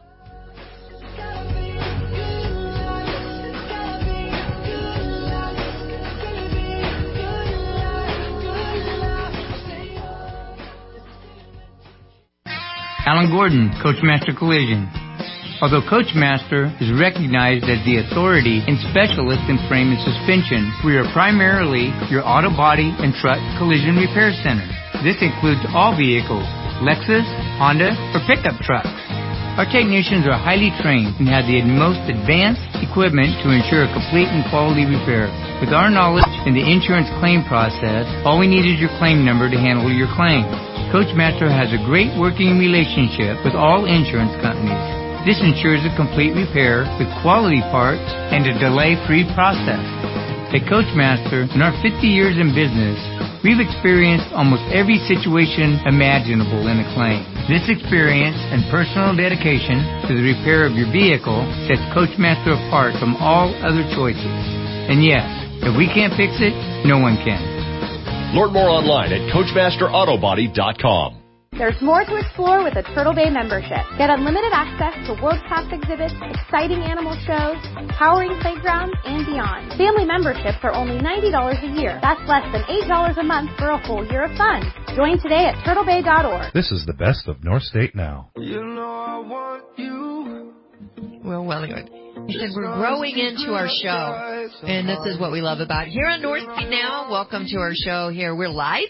Alan Gordon, Coachmaster Collision. Although Coachmaster is recognized as the authority and specialist in frame and suspension, we are primarily your auto body and truck collision repair center. This includes all vehicles, Lexus, Honda, or pickup trucks. Our technicians are highly trained and have the most advanced equipment to ensure a complete and quality repair. With our knowledge in the insurance claim process, all we need is your claim number to handle your claim. Coachmaster has a great working relationship with all insurance companies. This ensures a complete repair with quality parts and a delay-free process. At Coachmaster, in our fifty years in business, we've experienced almost every situation imaginable in a claim. This experience and personal dedication to the repair of your vehicle sets Coachmaster apart from all other choices. And yes, if we can't fix it, no one can. Learn more online at Coachmaster Auto Body dot com. There's more to explore with a Turtle Bay membership. Get unlimited access to world-class exhibits, exciting animal shows, powering playgrounds, and beyond. Family memberships are only ninety dollars a year. That's less than eight dollars a month for a whole year of fun. Join today at Turtle Bay dot org. This is the best of North State Now. You know I want you. Well, well, good. He said we're growing into our show, and this is what we love about it. Here on North State Now, welcome to our show here. We're live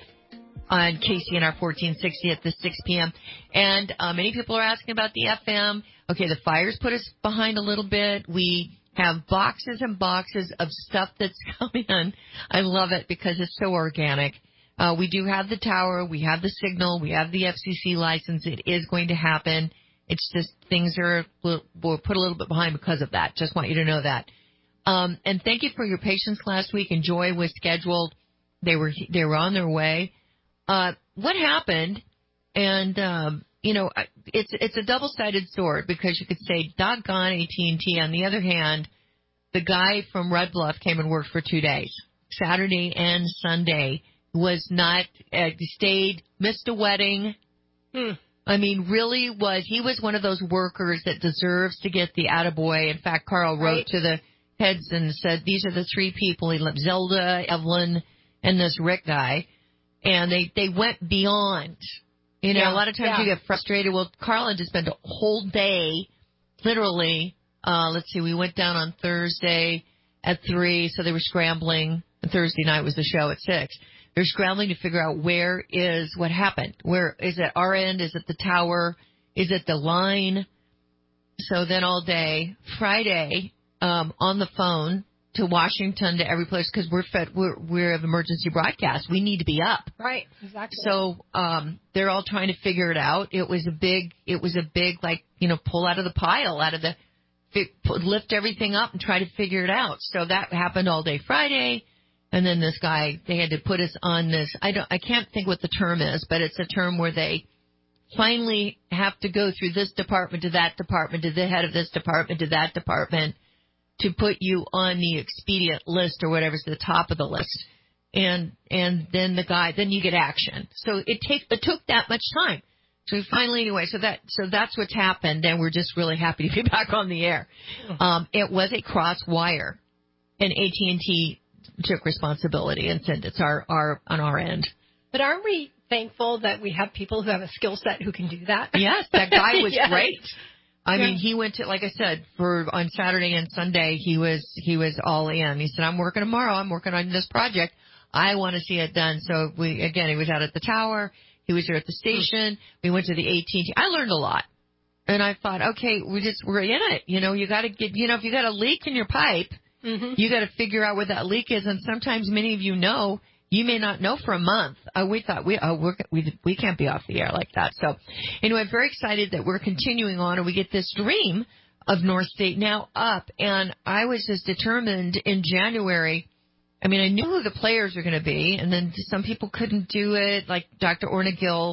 on K C N R fourteen sixty at the six p.m. And uh, many people are asking about the F M. Okay, the fires put us behind a little bit. We have boxes and boxes of stuff that's coming in. I love it because it's so organic. Uh, we do have the tower. We have the signal. We have the F C C license. It is going to happen. It's just things are we'll, we'll put a little bit behind because of that. Just want you to know that. Um, and thank you for your patience last week. Enjoy was scheduled. They were they were on their way. Uh, what happened? And um, you know, it's it's a double-sided sword because you could say doggone A T and T. On the other hand, the guy from Red Bluff came and worked for two days, Saturday and Sunday. Was not uh, stayed, missed a wedding. Hmm. I mean, really was, he was one of those workers that deserves to get the attaboy. In fact, Carl wrote right. to the heads and said, these are the three people. He loved Zelda, Evelyn, and this Rick guy. And they, they went beyond. You know, yeah. a lot of times yeah. you get frustrated. Well, Carl had to spend a whole day, literally, uh, let's see, we went down on Thursday at three, so they were scrambling. And Thursday night was the show at six. They're scrambling to figure out where is what happened. Where is it our end? Is it the tower? Is it the line? So then all day, Friday, um, on the phone to Washington, to every place, because we're fed, we're, we're of emergency broadcast. We need to be up. Right, exactly. So, um, they're all trying to figure it out. It was a big, it was a big, like, you know, pull out of the pile, out of the, lift everything up and try to figure it out. So that happened all day Friday. And then this guy, they had to put us on this. I don't, I can't think what the term is, but it's a term where they finally have to go through this department to that department to the head of this department to that department to put you on the expedient list or whatever's at the top of the list. And and then the guy, then you get action. So it take it took that much time. So finally, anyway, so that so that's what's happened, and we're just really happy to be back on the air. Um, it was a cross wire, and A T and T took responsibility and said it's our, our on our end. But aren't we thankful that we have people who have a skill set who can do that? Yes, that guy was yes. great. I yeah. mean, he went to, like I said, for on Saturday and Sunday, he was he was all in. He said, "I'm working tomorrow. I'm working on this project. I want to see it done." So we again, he was out at the tower. He was here at the station. We went to the A T and T. I learned a lot, and I thought, okay, we just we're in it. You know, you got to get. You know, if you got a leak in your pipe. Mm-hmm. You got to figure out where that leak is, and sometimes many of you know, you may not know for a month. Uh, we thought we oh, we're, we we can't be off the air like that. So, anyway, I'm very excited that we're continuing on, and we get this dream of North State Now up. And I was just determined in January. I mean, I knew who the players were going to be, and then some people couldn't do it, like Doctor Orna Gill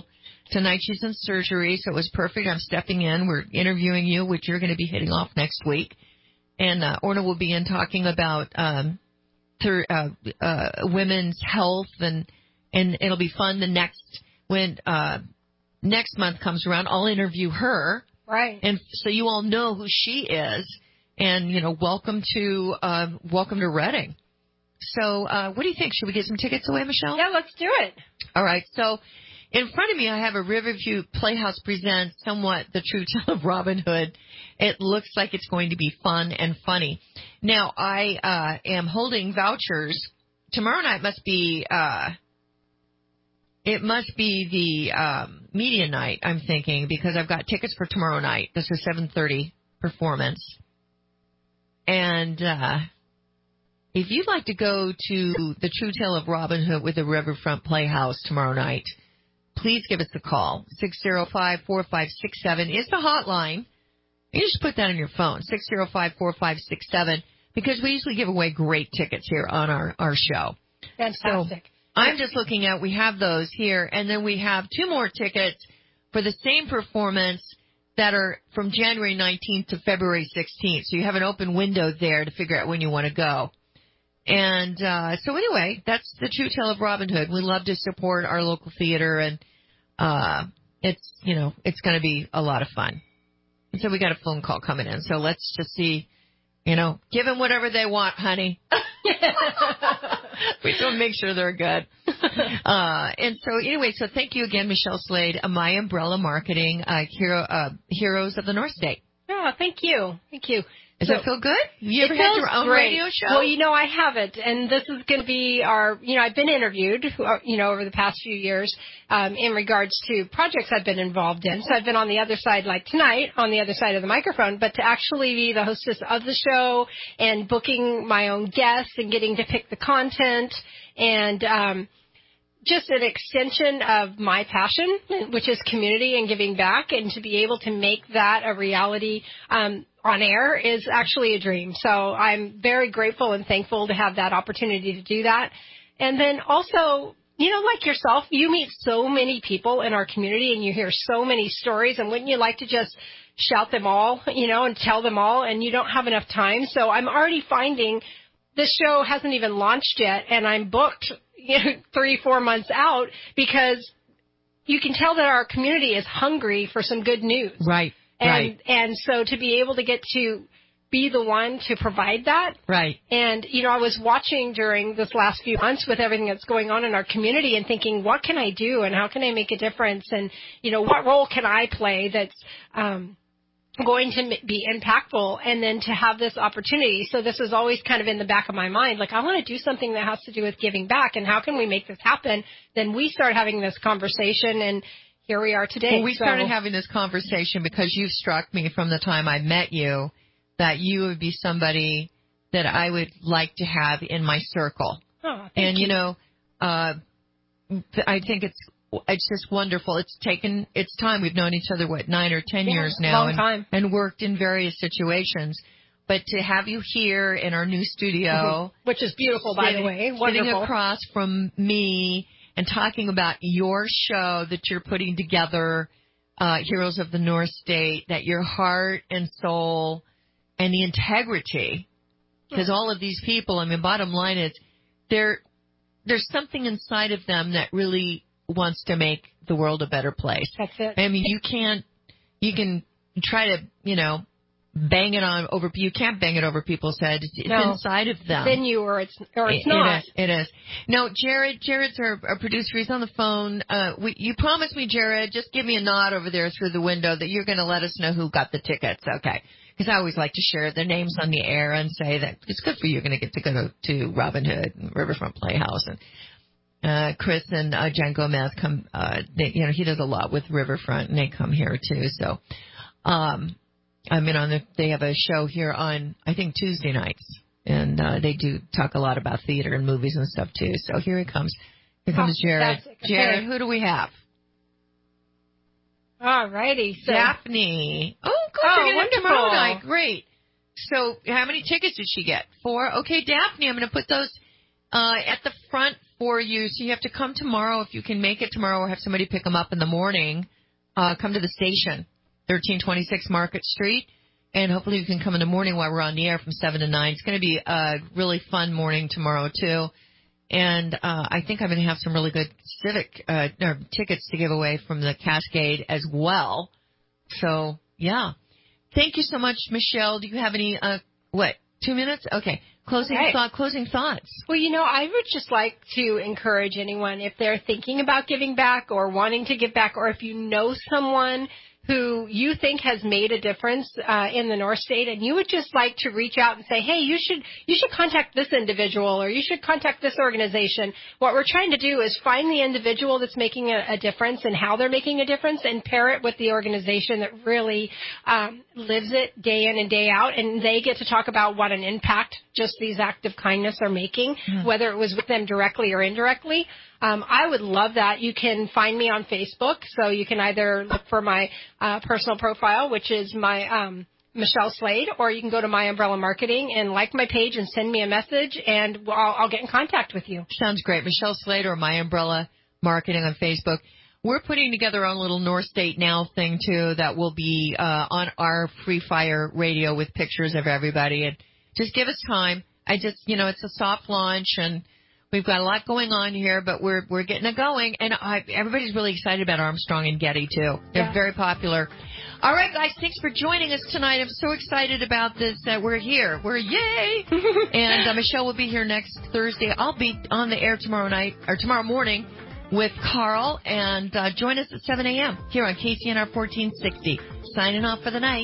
tonight she's in surgery, so it was perfect. I'm stepping in. We're interviewing you, which you're going to be hitting off next week. And uh, Orna will be in talking about um, through, uh, uh, women's health, and and it'll be fun. The next when uh, next month comes around, I'll interview her. Right. And so you all know who she is. And you know, welcome to uh, welcome to Reading. So uh, what do you think? Should we get some tickets away, Michelle? Yeah, let's do it. All right. So in front of me, I have a Riverview Playhouse Presents Somewhat the True Tale of Robin Hood. It looks like it's going to be fun and funny. Now, I uh, am holding vouchers. Tomorrow night must be, uh, it must be the um, media night, I'm thinking, because I've got tickets for tomorrow night. This is seven thirty performance. And uh, if you'd like to go to the True Tale of Robin Hood with the Riverfront Playhouse tomorrow night, please give us a call. six oh five, four five six seven is the hotline. You just put that on your phone, six oh five, four five six seven, because we usually give away great tickets here on our, our show. Fantastic. So I'm just looking at, we have those here, and then we have two more tickets for the same performance that are from January nineteenth to February sixteenth. So you have an open window there to figure out when you want to go. And uh, so anyway, that's the True Tale of Robin Hood. We love to support our local theater, and uh, it's, you know, it's going to be a lot of fun. And so we got a phone call coming in. So let's just see, you know, give them whatever they want, honey. We don't make sure they're good. Uh, and so anyway, so thank you again, Michelle Slade, uh, My Umbrella Marketing, uh, hero, uh, Heroes of the North State. Oh, thank you. Thank you. Does so, it feel good? You ever it had your own great. radio show? Well, you know, I haven't, and this is going to be our, you know, I've been interviewed, you know, over the past few years um, in regards to projects I've been involved in. So I've been on the other side, like tonight, on the other side of the microphone, but to actually be the hostess of the show and booking my own guests and getting to pick the content and um, just an extension of my passion, which is community and giving back, and to be able to make that a reality um, on air is actually a dream. So I'm very grateful and thankful to have that opportunity to do that. And then also, you know, like yourself, you meet so many people in our community and you hear so many stories, and wouldn't you like to just shout them all, you know, and tell them all, and you don't have enough time. So I'm already finding this show hasn't even launched yet, and I'm booked, you know, three, four months out, because you can tell that our community is hungry for some good news. Right. And, right. and so to be able to get to be the one to provide that. Right. And, you know, I was watching during this last few months with everything that's going on in our community and thinking, what can I do and how can I make a difference? And, you know, what role can I play that's um, going to be impactful, and then to have this opportunity. So this was always kind of in the back of my mind, like, I want to do something that has to do with giving back, and how can we make this happen? Then we start having this conversation, and here we are today. Well, we so. started having this conversation because you've struck me from the time I met you that you would be somebody that I would like to have in my circle. Oh, thank and, you. you know, uh, I think it's it's just wonderful. It's taken its time. We've known each other, what, nine or ten yeah, years now. Long and, time. and worked in various situations. But to have you here in our new studio. Mm-hmm. Which is beautiful, sitting, by the way. Wonderful. Sitting across from me and talking about your show that you're putting together, uh, Heroes of the North State, that your heart and soul and the integrity, because all of these people, I mean, bottom line is, there, there's something inside of them that really wants to make the world a better place. That's it. I mean, you can't, you can try to, you know, bang it on over, you can't bang it over people's heads. It's no. inside of them. Then you, or it's, or it's it, not. It is. It is. No, Jared, Jared's our, our producer. He's on the phone. Uh, we, you promised me, Jared, just give me a nod over there through the window that you're going to let us know who got the tickets. Okay. Because I always like to share their names on the air and say that it's good for you. You're going to get to go to, to Robin Hood and Riverfront Playhouse. And uh, Chris and uh, Jen Gomez come, uh, they, you know, he does a lot with Riverfront, and they come here too. So, um, I mean, on the, they have a show here on, I think, Tuesday nights. And uh, they do talk a lot about theater and movies and stuff too. So here he comes. Here comes oh, Jared. Okay. Jared, who do we have? All righty. So. Daphne. Oh, good. Oh, You're wonderful. Tomorrow night. Great. So how many tickets did she get? Four? Okay, Daphne, I'm going to put those uh, at the front for you. So you have to come tomorrow if you can make it tomorrow, or have somebody pick them up in the morning. Uh, come to the station, thirteen twenty-six Market Street, and hopefully you can come in the morning while we're on the air from seven to nine. It's going to be a really fun morning tomorrow, too. And uh, I think I'm going to have some really good civic uh, no, tickets to give away from the Cascade as well. So, yeah. Thank you so much, Michelle. Do you have any, uh, what, two minutes? Okay. Closing okay. thought, closing thoughts. Well, you know, I would just like to encourage anyone, if they're thinking about giving back or wanting to give back, or if you know someone who you think has made a difference uh, in the North State, and you would just like to reach out and say, hey, you should you should contact this individual, or you should contact this organization. What we're trying to do is find the individual that's making a, a difference and how they're making a difference, and pair it with the organization that really um, lives it day in and day out, and they get to talk about what an impact just these acts of kindness are making, mm. whether it was with them directly or indirectly. Um, I would love that. You can find me on Facebook, so you can either look for my uh, personal profile, which is my um, Michelle Slade, or you can go to My Umbrella Marketing and like my page and send me a message, and I'll, I'll get in contact with you. Sounds great. Michelle Slade or My Umbrella Marketing on Facebook. We're putting together our little North State Now thing, too, that will be uh, on our Free Fire radio with pictures of everybody. And just give us time. I just, you know, it's a soft launch, and we've got a lot going on here, but we're we're getting it going, and I, everybody's really excited about Armstrong and Getty, too. They're yeah. very popular. All right, guys, thanks for joining us tonight. I'm so excited about this that we're here. We're yay! And uh, Michelle will be here next Thursday. I'll be on the air tomorrow night, or tomorrow morning, with Carl, and uh, join us at seven a.m. here on K C N R fourteen sixty. Signing off for the night.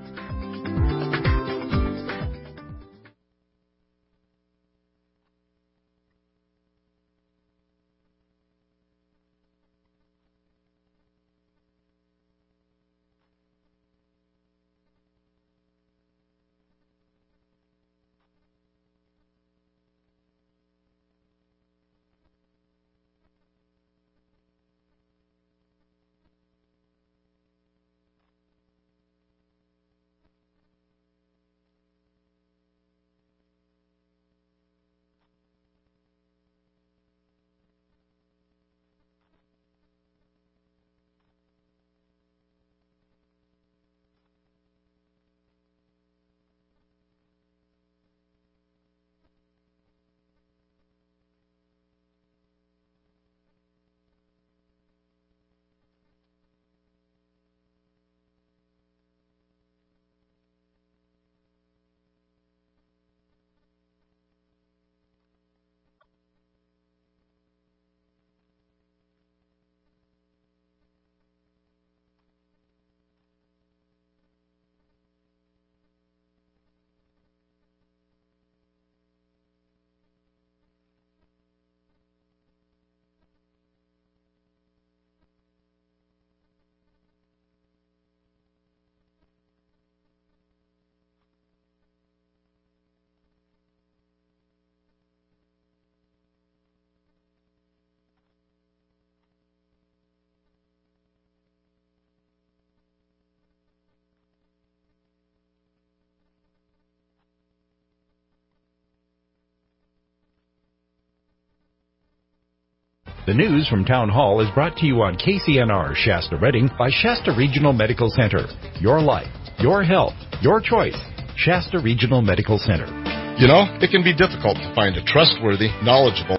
The news from Town Hall is brought to you on K C N R Shasta Redding by Shasta Regional Medical Center. Your life, your health, your choice. Shasta Regional Medical Center. You know, it can be difficult to find a trustworthy, knowledgeable